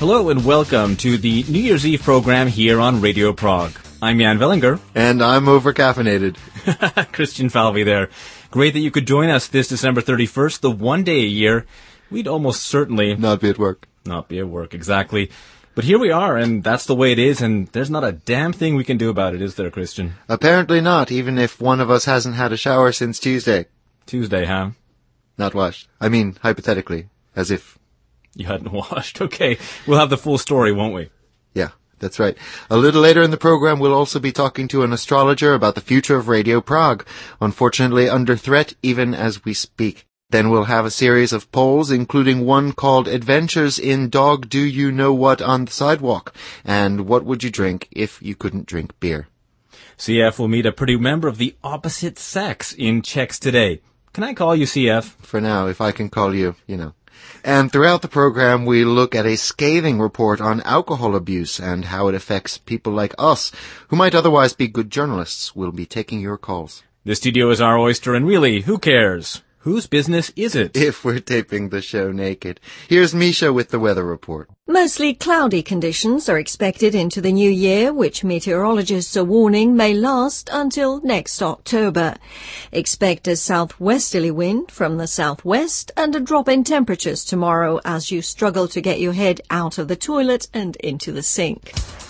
Hello and welcome to the New Year's Eve program here on Radio Prague. I'm Jan Vellinger. And I'm over-caffeinated. Christian Falvey there. Great that you could join us this December 31st, the one day a year we'd almost certainly Not be at work. Not be at work, exactly. But here we are, and that's the way it is, and there's not a damn thing we can do about it, is there, Christian? Apparently not, even if one of us hasn't had a shower since Tuesday. Tuesday, huh? Not washed. I mean, hypothetically, as if... You hadn't washed. Okay, we'll have the full story, won't we? Yeah, that's right. A little later in the program, we'll also be talking to an astrologer about the future of Radio Prague, unfortunately under threat even as we speak. Then we'll have a series of polls, including one called Adventures in Dog Do You Know What on the Sidewalk, and what would you drink if you couldn't drink beer? CF will meet a Purdue member of the opposite sex in Checks Today. Can I call you CF? For now, if I can call you, you know. And throughout the program, we look at a scathing report on alcohol abuse and how it affects people like us, who might otherwise be good journalists. We'll be taking your calls. The studio is our oyster, and really, who cares? Whose business is it? If we're taping the show naked. Here's Misha with the weather report. Mostly cloudy conditions are expected into the new year, which meteorologists are warning may last until next October. Expect a southwesterly wind from the southwest and a drop in temperatures tomorrow as you struggle to get your head out of the toilet and into the sink.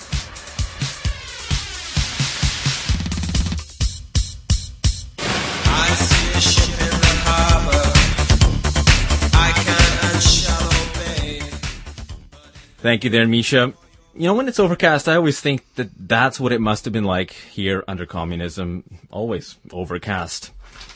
Thank you there, Misha. You know, when it's overcast, I always think that that's what it must have been like here under communism. Always overcast.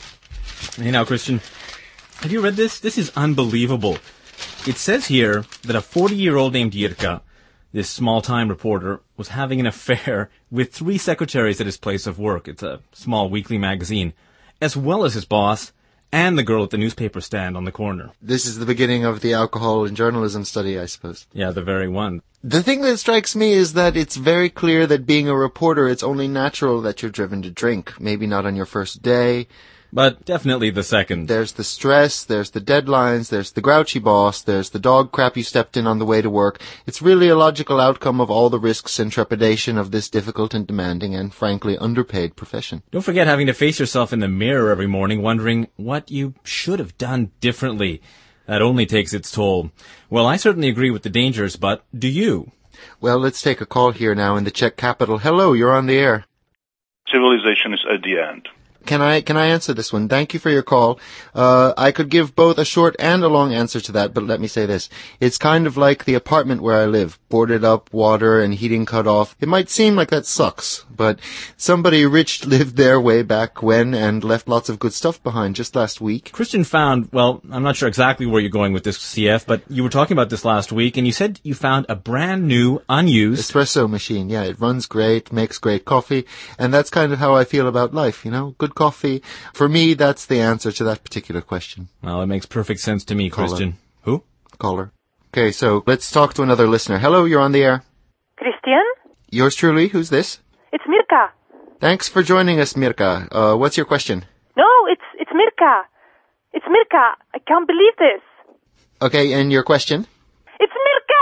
Hey now, Christian, have you read this? This is unbelievable. It says here that a 40-year-old named Jirka, this small-time reporter, was having an affair with 3 secretaries at his place of work. It's a small weekly magazine, as well as his boss and the girl at the newspaper stand on the corner. This is the beginning of the alcohol and journalism study, I suppose. Yeah, the very one. The thing that strikes me is that it's very clear that being a reporter, it's only natural that you're driven to drink. Maybe not on your first day. But definitely the second. There's the stress, there's the deadlines, there's the grouchy boss, there's the dog crap you stepped in on the way to work. It's really a logical outcome of all the risks and trepidation of this difficult and demanding and, frankly, underpaid profession. Don't forget having to face yourself in the mirror every morning wondering what you should have done differently. That only takes its toll. Well, I certainly agree with the dangers, but do you? Well, let's take a call here now in the Czech capital. Hello, you're on the air. Civilization is at the end. Can I answer this one? Thank you for your call. I could give both a short and a long answer to that, but let me say this. It's kind of like the apartment where I live. Boarded up, water and heating cut off. It might seem like that sucks, but somebody rich lived there way back when and left lots of good stuff behind just last week. Christian found, well, I'm not sure exactly where you're going with this, CF, but you were talking about this last week, and you said you found a brand new, unused... espresso machine. Yeah, it runs great, makes great coffee, and that's kind of how I feel about life, you know? Good coffee. For me, that's the answer to that particular question. Well, it makes perfect sense to me, Christian. Who? Caller. Okay, so let's talk to another listener. Hello, you're on the air. Christian? Yours truly, who's this? It's Mirka. Thanks for joining us, Mirka. What's your question? No, it's Mirka. It's Mirka. I can't believe this. Okay, and your question? It's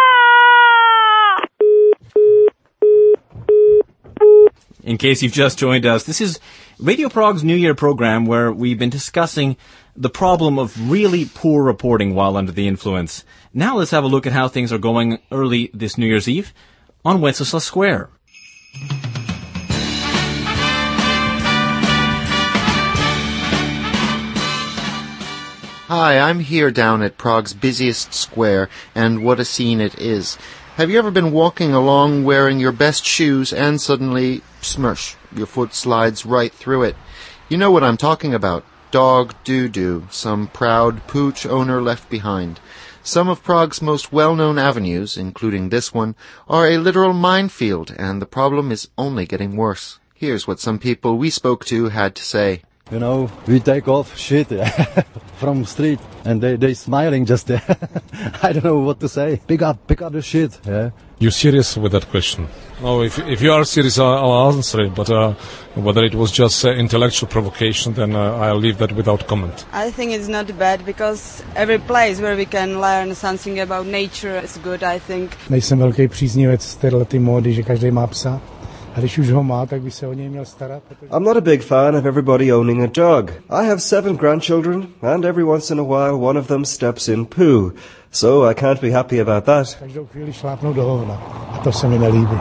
Mirka! In case you've just joined us, this is Radio Prague's New Year program where we've been discussing the problem of really poor reporting while under the influence. Now let's have a look at how things are going early this New Year's Eve on Wenceslas Square. Hi, I'm here down at Prague's busiest square, and what a scene it is. Have you ever been walking along wearing your best shoes and suddenly, smush, your foot slides right through it? You know what I'm talking about. Dog doo-doo, some proud pooch owner left behind. Some of Prague's most well-known avenues, including this one, are a literal minefield, and the problem is only getting worse. Here's what some people we spoke to had to say. You know, we take off shit from street, and they smiling just there. I don't know what to say. Pick up the shit. Yeah. You serious with that question? No, if you are serious, I'll answer it. But whether it was just intellectual provocation, then I'll leave that without comment. I think it's not bad because every place where we can learn something about nature is good, I think. Nejsem velký příznivec této módy, že každý má psa. A když už ho má, tak by se o něj měl starat. I'm not a big fan of everybody owning a dog. I have 7 grandchildren, and every once in a while one of them steps in poo. So I can't be happy about that. Každou chvíli šlápnou do hovna. A to se mi nelíbí.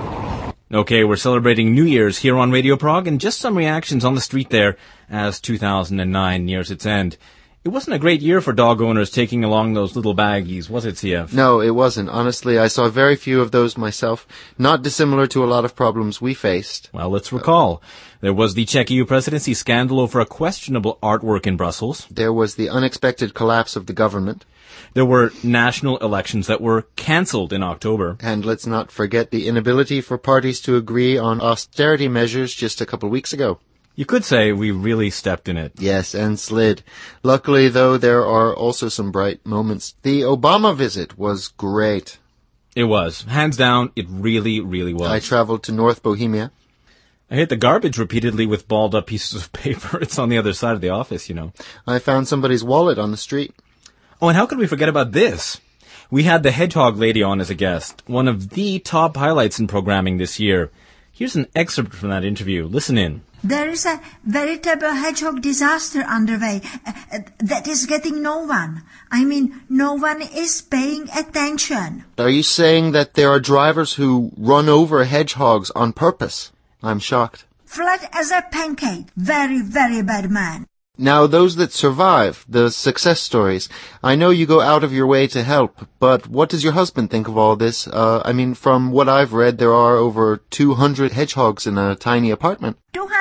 Okay, we're celebrating New Year's here on Radio Prague, and just some reactions on the street there as 2009 nears its end. It wasn't a great year for dog owners taking along those little baggies, was it, CF? No, it wasn't. Honestly, I saw very few of those myself, not dissimilar to a lot of problems we faced. Well, let's recall. There was the Czech EU presidency scandal over a questionable artwork in Brussels. There was the unexpected collapse of the government. There were national elections that were cancelled in October. And let's not forget the inability for parties to agree on austerity measures just a couple of weeks ago. You could say we really stepped in it. Yes, and slid. Luckily, though, there are also some bright moments. The Obama visit was great. It was. Hands down, it really, really was. I traveled to North Bohemia. I hit the garbage repeatedly with balled up pieces of paper. It's on the other side of the office, you know. I found somebody's wallet on the street. Oh, and how could we forget about this? We had the Hedgehog Lady on as a guest, one of the top highlights in programming this year. Here's an excerpt from that interview. Listen in. There is a veritable hedgehog disaster underway that is getting no one. I mean, no one is paying attention. Are you saying that there are drivers who run over hedgehogs on purpose? I'm shocked. Flat as a pancake. Very, very bad man. Now, those that survive, the success stories, I know you go out of your way to help, but what does your husband think of all this? I mean, from what I've read, there are over 200 hedgehogs in a tiny apartment.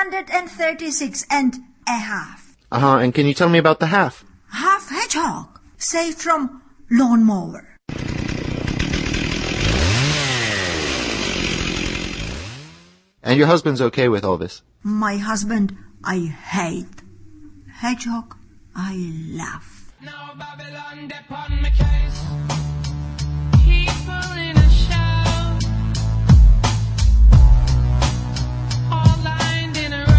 236 and a half. And can you tell me about the half? Half hedgehog, saved from lawnmower. And your husband's okay with all this? My husband, I hate. Hedgehog, I love. Now Babylon upon my case. People in a show. All lined in a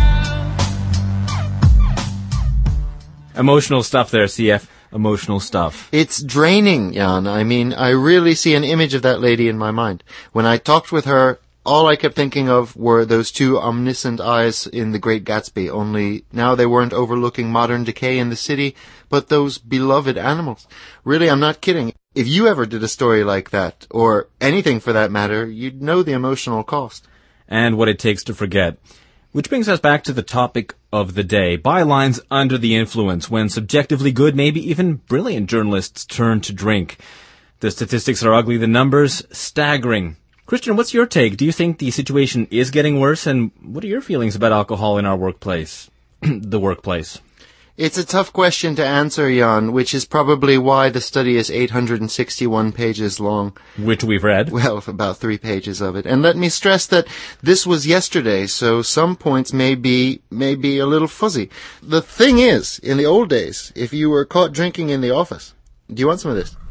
row. Emotional stuff there, CF. Emotional stuff. It's draining, Jan. I mean, I really see an image of that lady in my mind. When I talked with her, all I kept thinking of were those 2 omniscient eyes in The Great Gatsby, only now they weren't overlooking modern decay in the city, but those beloved animals. Really, I'm not kidding. If you ever did a story like that, or anything for that matter, you'd know the emotional cost. And what it takes to forget. Which brings us back to the topic of the day. Bylines under the influence when subjectively good, maybe even brilliant journalists turn to drink. The statistics are ugly, the numbers staggering. Christian, what's your take? Do you think the situation is getting worse? And what are your feelings about alcohol in our workplace? The workplace. It's a tough question to answer, Jan, which is probably why the study is 861 pages long. Which we've read. Well, about 3 pages of it. And let me stress that this was yesterday, so some points may be a little fuzzy. The thing is, in the old days, if you were caught drinking in the office... Do you want some of this?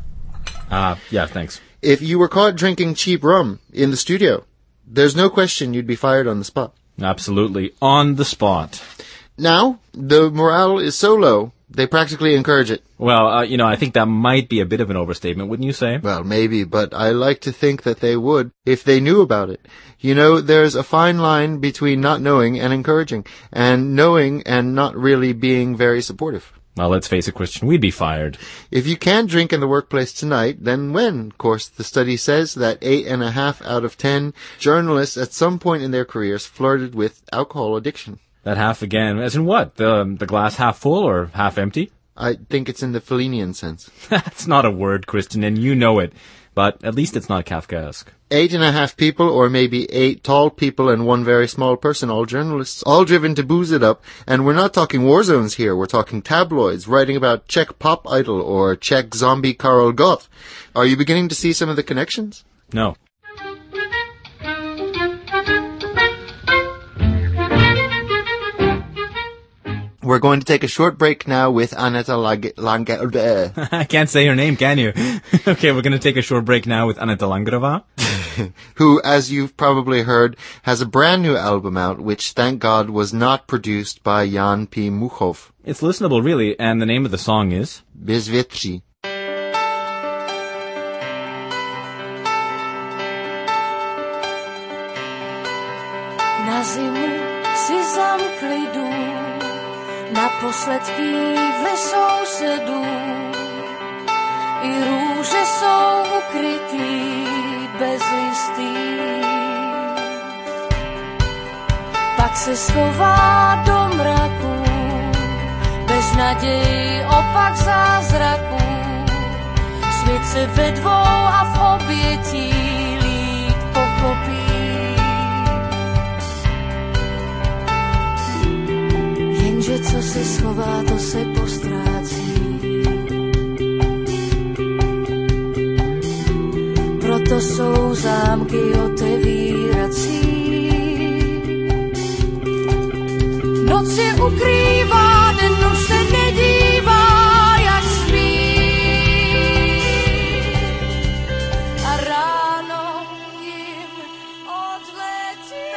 Yeah, thanks. If you were caught drinking cheap rum in the studio, there's no question you'd be fired on the spot. Absolutely. On the spot. Now, the morale is so low, they practically encourage it. Well, I think that might be a bit of an overstatement, wouldn't you say? Well, maybe, but I like to think that they would, if they knew about it. You know, there's a fine line between not knowing and encouraging, and knowing and not really being very supportive. Well, let's face it, Christian, we'd be fired. If you can't drink in the workplace tonight, then when? Of course, the study says that 8.5 out of 10 journalists at some point in their careers flirted with alcohol addiction. That half again, as in what? The glass half full or half empty? I think it's in the Fellinian sense. That's not a word, Christian, and you know it. But at least it's not Kafkaesque. 8.5 people, or maybe 8 tall people and 1 very small person, all journalists, all driven to booze it up. And we're not talking war zones here, we're talking tabloids, writing about Czech pop idol or Czech zombie Karel Gott. Are you beginning to see some of the connections? No. We're going to take a short break now with Aneta I can't say her name, can you? Okay, we're going to take a short break now with Aneta Langrova. who, as you've probably heard, has a brand new album out, which, thank God, was not produced by Jan P. Muchov. It's listenable, really, and the name of the song is Bezvětří. Na zimu si zamkli dům, naposled kývli sousedů. I růže jsou ukrytý bez listí. Pak se schová do mraku, bez naději opak zázraku. Svět se ve dvou a v obětí líp pochopí. Jenže co se schová, to se postrácí. Proto jsou zámky otevírací. Noc se ukrývá, den už se nedívá, jak spí. A ráno jim odletí.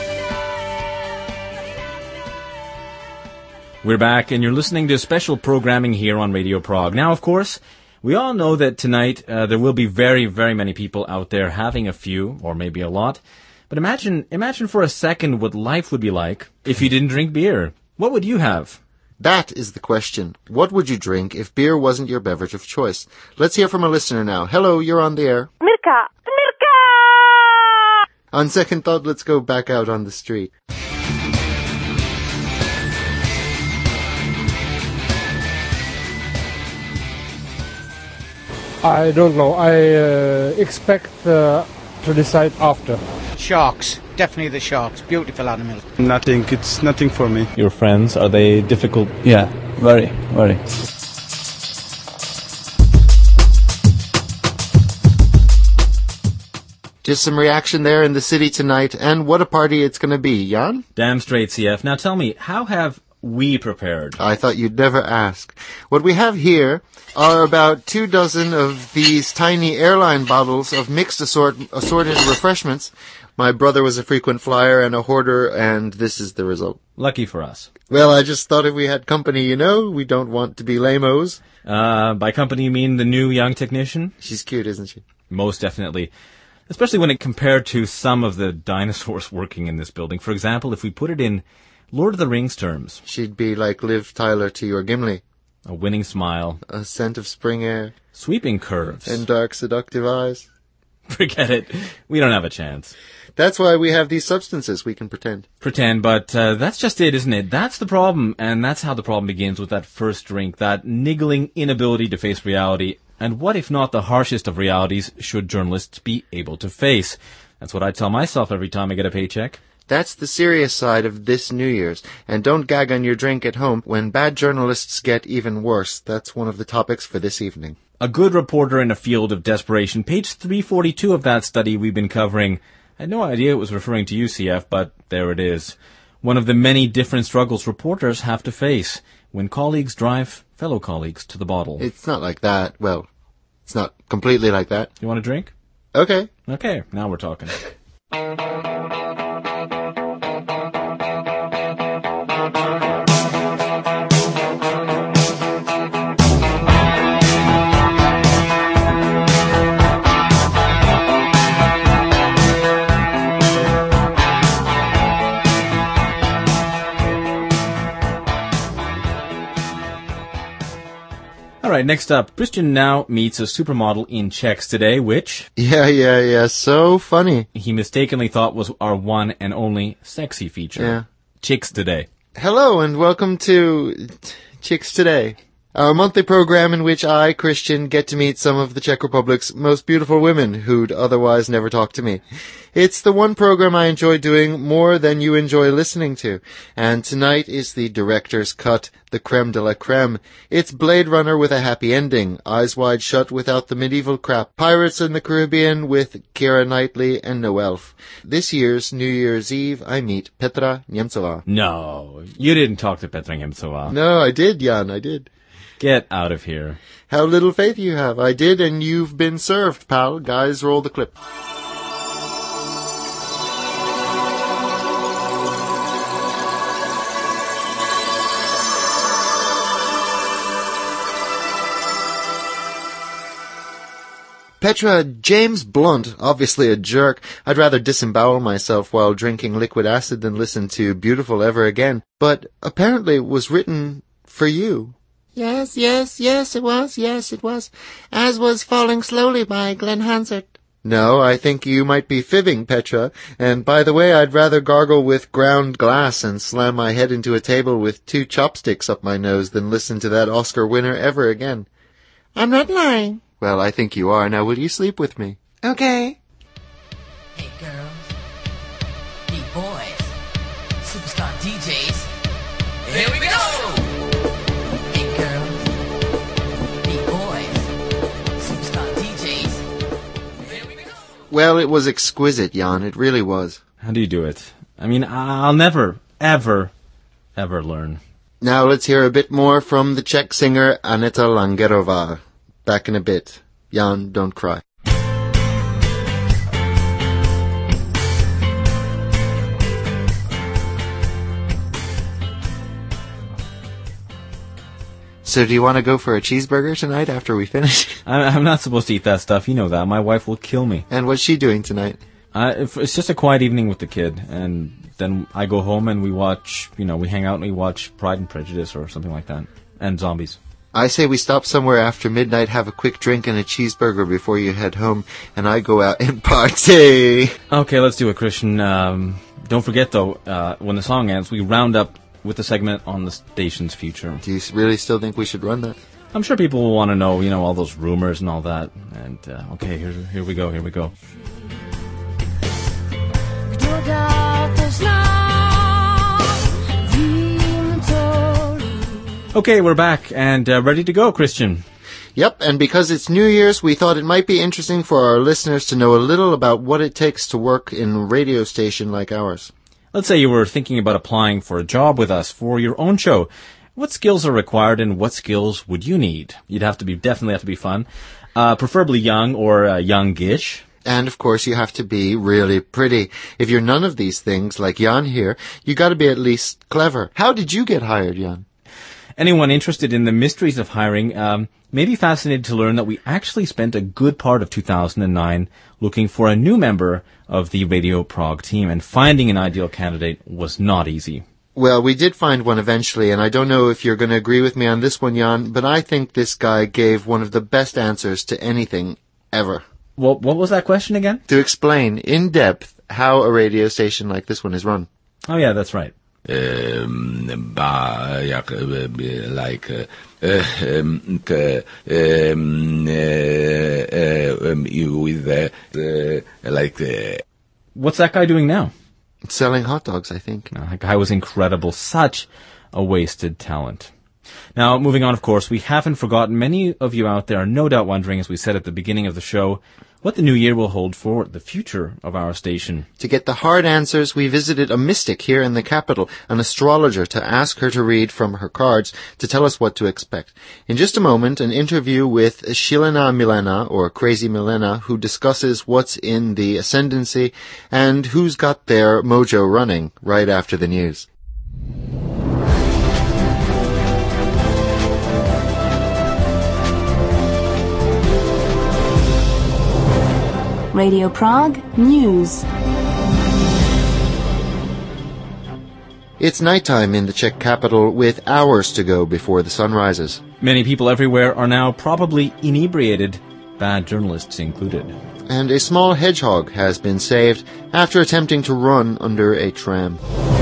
We're back, and you're listening to special programming here on Radio Prague. Now, of course, we all know that tonight there will be very, very many people out there having a few, or maybe a lot. But imagine for a second what life would be like if you didn't drink beer. What would you have? That is the question. What would you drink if beer wasn't your beverage of choice? Let's hear from a listener now. Hello, you're on the air. Mirka! Mirka! On second thought, let's go back out on the street. I don't know. I expect to decide after. Sharks. Definitely the sharks. Beautiful animals. Nothing. It's nothing for me. Your friends, are they difficult? Yeah, very, very. Just some reaction there in the city tonight, and what a party it's going to be, Jan? Damn straight, CF. Now tell me, how have we prepared? I thought you'd never ask. What we have here are about 24 of these tiny airline bottles of mixed assorted refreshments. My brother was a frequent flyer and a hoarder, and this is the result. Lucky for us. Well, I just thought if we had company, you know, we don't want to be lame-os. By company you mean the new young technician? She's cute, isn't she? Most definitely. Especially when it compared to some of the dinosaurs working in this building. For example, if we put it in Lord of the Rings terms. She'd be like Liv Tyler to your Gimli. A winning smile. A scent of spring air. Sweeping curves. And dark, seductive eyes. Forget it. We don't have a chance. That's why we have these substances. We can pretend. Pretend, but that's just it, isn't it? That's the problem, and that's how the problem begins with that first drink, that niggling inability to face reality. And what if not the harshest of realities should journalists be able to face? That's what I tell myself every time I get a paycheck. That's the serious side of this New Year's. And don't gag on your drink at home when bad journalists get even worse. That's one of the topics for this evening. A good reporter in a field of desperation. Page 342 of that study we've been covering. I had no idea it was referring to you, CF, but there it is. One of the many different struggles reporters have to face when colleagues drive fellow colleagues to the bottle. It's not like that. Well, it's not completely like that. You want a drink? Okay. Okay, now we're talking. Alright, next up, Christian now meets a supermodel in Czechs today, which... Yeah, so funny. He mistakenly thought was our one and only sexy feature. Yeah. Chicks Today. Hello and welcome to Chicks Today, our monthly program in which I, Christian, get to meet some of the Czech Republic's most beautiful women who'd otherwise never talk to me. It's the one program I enjoy doing more than you enjoy listening to. And tonight is the director's cut, the creme de la creme. It's Blade Runner with a happy ending, Eyes Wide Shut without the medieval crap, Pirates in the Caribbean with Keira Knightley and No Elf. This year's New Year's Eve, I meet Petra Němcová. No, you didn't talk to Petra Němcová. No, I did, Jan, I did. Get out of here. How little faith you have. I did, and you've been served, pal. Guys, roll the clip. Petra, James Blunt, obviously a jerk. I'd rather disembowel myself while drinking liquid acid than listen to Beautiful Ever Again. But apparently it was written for you. Yes, it was. As was Falling Slowly by Glenn Hansard. No, I think you might be fibbing, Petra. And by the way, I'd rather gargle with ground glass and slam my head into a table with 2 chopsticks up my nose than listen to that Oscar winner ever again. I'm not lying. Well, I think you are. Now, will you sleep with me? Okay. Hey, girls. Hey, boys. Superstar DJs. Here we go! Hey, girls. Hey, boys. Superstar DJs. Here we go! Well, it was exquisite, Jan. It really was. How do you do it? I mean, I'll never, ever learn. Now let's hear a bit more from the Czech singer Aneta Langerová. Back in a bit. Jan, don't cry. So do you want to go for a cheeseburger tonight after we finish? I'm not supposed to eat that stuff. You know that. My wife will kill me. And what's she doing tonight? It's just a quiet evening with the kid. And then I go home and we watch, we hang out and we watch Pride and Prejudice or something like that. And zombies. I say we stop somewhere after midnight, have a quick drink and a cheeseburger before you head home, and I go out and party. Okay, let's do it, Christian. Don't forget, though, when the song ends, we round up with the segment on the station's future. Do you really still think we should run that? I'm sure people will want to know, all those rumors and all that. And, okay, here we go. Okay, we're back and ready to go, Christian. Yep, and because it's New Year's, we thought it might be interesting for our listeners to know a little about what it takes to work in a radio station like ours. Let's say you were thinking about applying for a job with us for your own show. What skills are required and what skills would you need? You'd definitely have to be fun, preferably young or youngish. And, of course, you have to be really pretty. If you're none of these things, like Jan here, you got to be at least clever. How did you get hired, Jan? Anyone interested in the mysteries of hiring may be fascinated to learn that we actually spent a good part of 2009 looking for a new member of the Radio Prague team, and finding an ideal candidate was not easy. Well, we did find one eventually, and I don't know if you're going to agree with me on this one, Jan, but I think this guy gave one of the best answers to anything ever. What was that question again? To explain in depth how a radio station like this one is run. Oh yeah, that's right. With What's that guy doing now? Selling hot dogs, I think. No, that guy was incredible. Such a wasted talent. Now, moving on, of course, we haven't forgotten. Many of you out there are no doubt wondering, as we said at the beginning of the show, what the new year will hold for the future of our station. To get the hard answers, we visited a mystic here in the capital, an astrologer, to ask her to read from her cards to tell us what to expect. In just a moment, an interview with Shilena Milena, or Crazy Milena, who discusses what's in the ascendancy and who's got their mojo running right after the news. Radio Prague News. It's nighttime in the Czech capital with hours to go before the sun rises. Many people everywhere are now probably inebriated, bad journalists included. And a small hedgehog has been saved after attempting to run under a tram.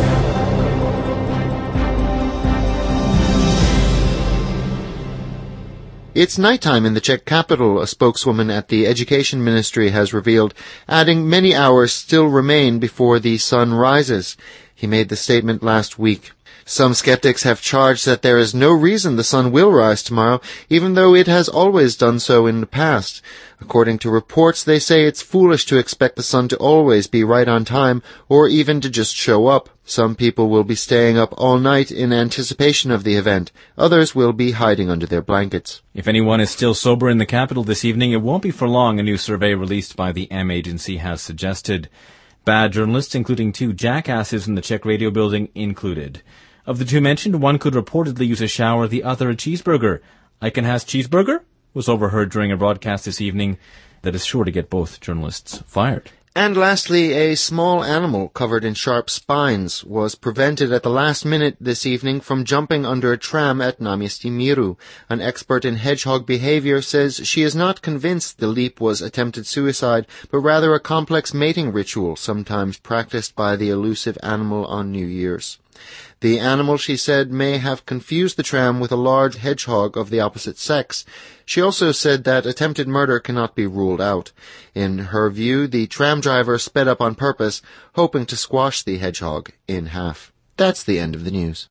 It's nighttime in the Czech capital, a spokeswoman at the Education Ministry has revealed, adding many hours still remain before the sun rises. He made the statement last week. Some skeptics have charged that there is no reason the sun will rise tomorrow, even though it has always done so in the past. According to reports, they say it's foolish to expect the sun to always be right on time, or even to just show up. Some people will be staying up all night in anticipation of the event. Others will be hiding under their blankets. If anyone is still sober in the capital this evening, it won't be for long, a new survey released by the M Agency has suggested. Bad journalists, including 2 jackasses in the Czech radio building, included. Of the 2 mentioned, one could reportedly use a shower, the other a cheeseburger. Eichen has cheeseburger was overheard during a broadcast this evening. that is sure to get both journalists fired. And lastly, a small animal covered in sharp spines was prevented at the last minute this evening from jumping under a tram at Namiesti Miru. An expert in hedgehog behavior says she is not convinced the leap was attempted suicide, but rather a complex mating ritual sometimes practiced by the elusive animal on New Year's. The animal, she said, may have confused the tram with a large hedgehog of the opposite sex. She also said that attempted murder cannot be ruled out. In her view, the tram driver sped up on purpose, hoping to squash the hedgehog in half. That's the end of the news.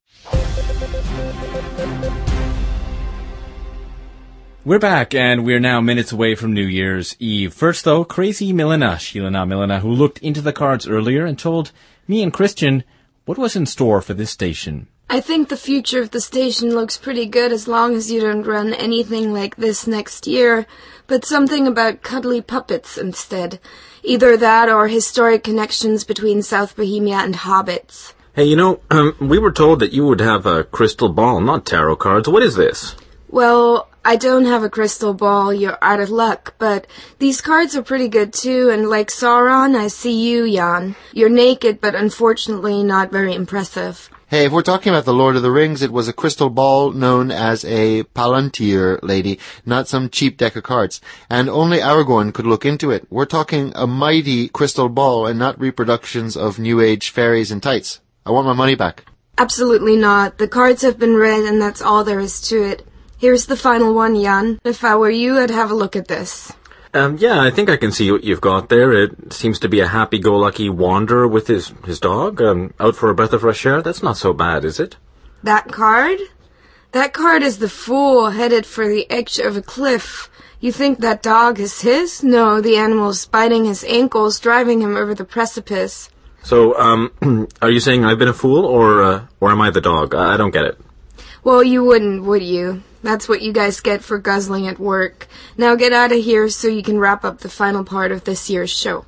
We're back, and we're now minutes away from New Year's Eve. First, though, Crazy Milena, Sheila Milena, who looked into the cards earlier and told me and Christian what was in store for this station. I think the future of the station looks pretty good as long as you don't run anything like this next year, but something about cuddly puppets instead. Either that or historic connections between South Bohemia and hobbits. Hey, we were told that you would have a crystal ball, not tarot cards. What is this? Well, I don't have a crystal ball, you're out of luck, but these cards are pretty good too, and like Sauron, I see you, Jan. You're naked, but unfortunately not very impressive. Hey, if we're talking about the Lord of the Rings, it was a crystal ball known as a Palantir, lady, not some cheap deck of cards. And only Aragorn could look into it. We're talking a mighty crystal ball and not reproductions of New Age fairies in tights. I want my money back. Absolutely not. The cards have been read and that's all there is to it. Here's the final one, Jan. If I were you, I'd have a look at this. Yeah, I think I can see what you've got there. It seems to be a happy-go-lucky wanderer with his dog, out for a breath of fresh air. That's not so bad, is it? That card? That card is the fool headed for the edge of a cliff. You think that dog is his? No, the animal's biting his ankles, driving him over the precipice. So, are you saying I've been a fool, or am I the dog? I don't get it. Well, you wouldn't, would you? That's what you guys get for guzzling at work. Now get out of here so you can wrap up the final part of this year's show.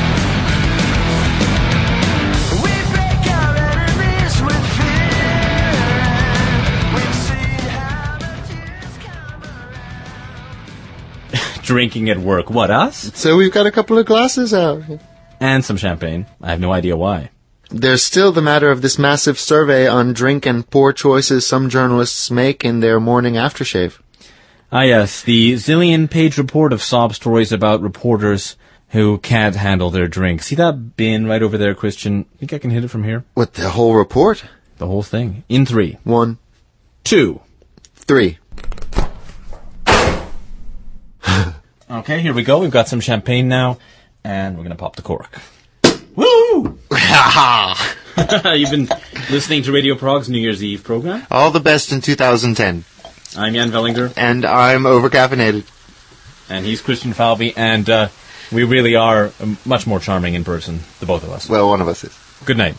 Drinking at work. What, us? So we've got a couple of glasses out. And some champagne. I have no idea why. There's still the matter of this massive survey on drink and poor choices some journalists make in their morning aftershave. Ah, yes, the zillion-page report of sob stories about reporters who can't handle their drink. See that bin right over there, Christian? Think I can hit it from here? What, the whole report? The whole thing. In 3. 1. 2. 3. Okay, here we go. We've got some champagne now, and we're going to pop the cork. Woo! You've been listening to Radio Prague's New Year's Eve program. All the best in 2010. I'm Jan Vellinger. And I'm overcaffeinated. And he's Christian Falvey, and we really are much more charming in person, the both of us. Well, one of us is. Good night.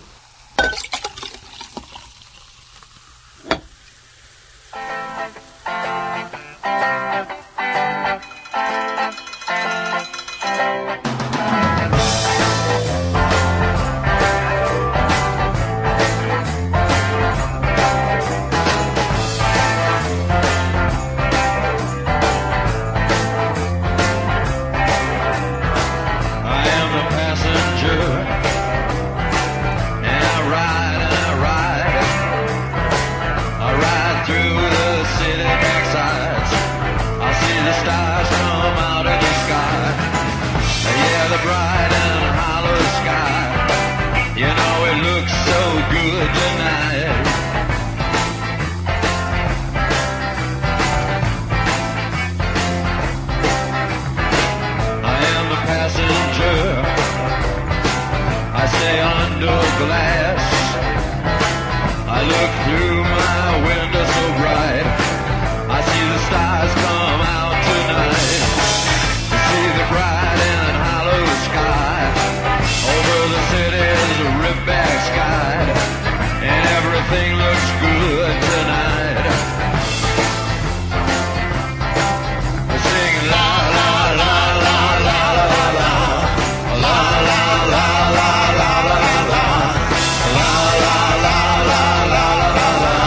La la la la la la la la la la la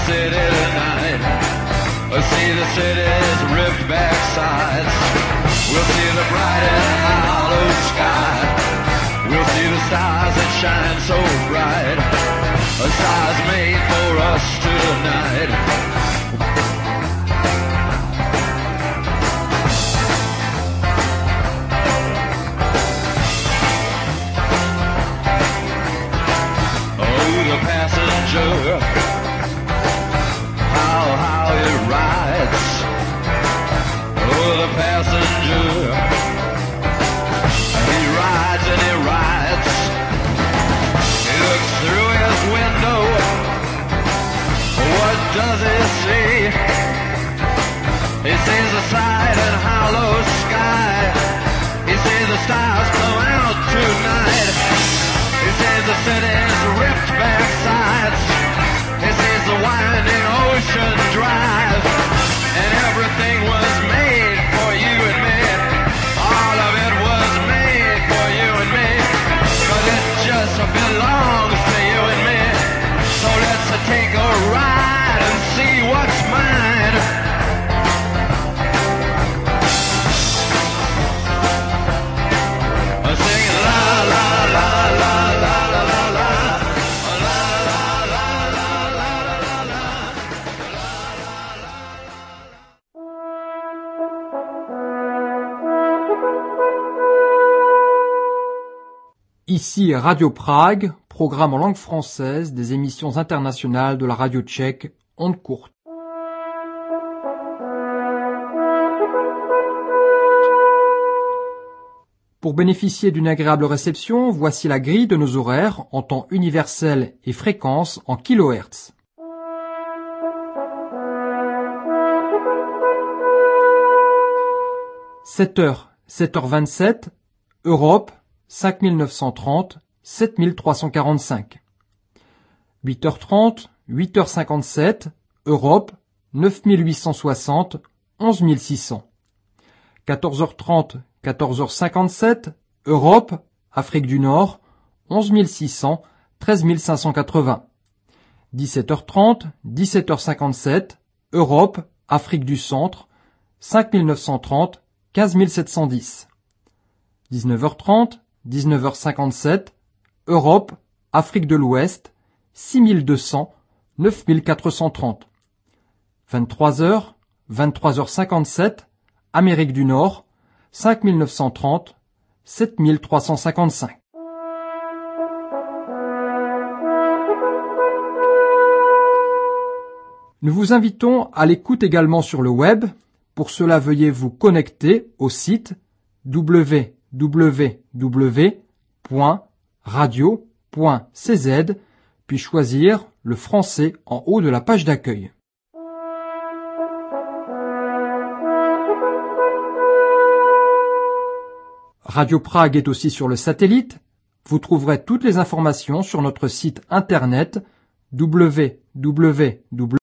city tonight. We'll see the city's ripped back sides. We'll see the bright and hollow sky. We'll see the stars that shine so bright. A stars made for us tonight. Passenger, how he rides. Oh, the passenger, he rides and he rides. He looks through his window. What does he see? He sees the side and hollow sky. He sees the stars come out tonight. He sees the city's ripped back sides. He sees the winding ocean drive. And everything was made for you and me. All of it was made for you and me. 'Cause it just belongs to you and me. So let's take a ride and see what's mine. Singing la la la la la la la la. Ici Radio Prague, programme en langue française des émissions internationales de la radio tchèque, ondes courtes. Pour bénéficier d'une agréable réception, voici la grille de nos horaires en temps universel et fréquence en kHz. « 7h, 7h27, Europe, 5930, 7345. 8h30, 8h57, Europe, 9860, 11600. 14h30, 14h57, Europe, Afrique du Nord, 11600, 13580. 17h30, 17h57, Europe, Afrique du Centre, 5930, 15710. 19h30, 19h57, Europe, Afrique de l'Ouest, 6200, 9430. 23h, 23h57, Amérique du Nord, 5930, 7355. Nous vous invitons à l'écoute également sur le web. Pour cela, veuillez vous connecter au site www.radio.cz, puis choisir le français en haut de la page d'accueil. Radio Prague est aussi sur le satellite. Vous trouverez toutes les informations sur notre site internet www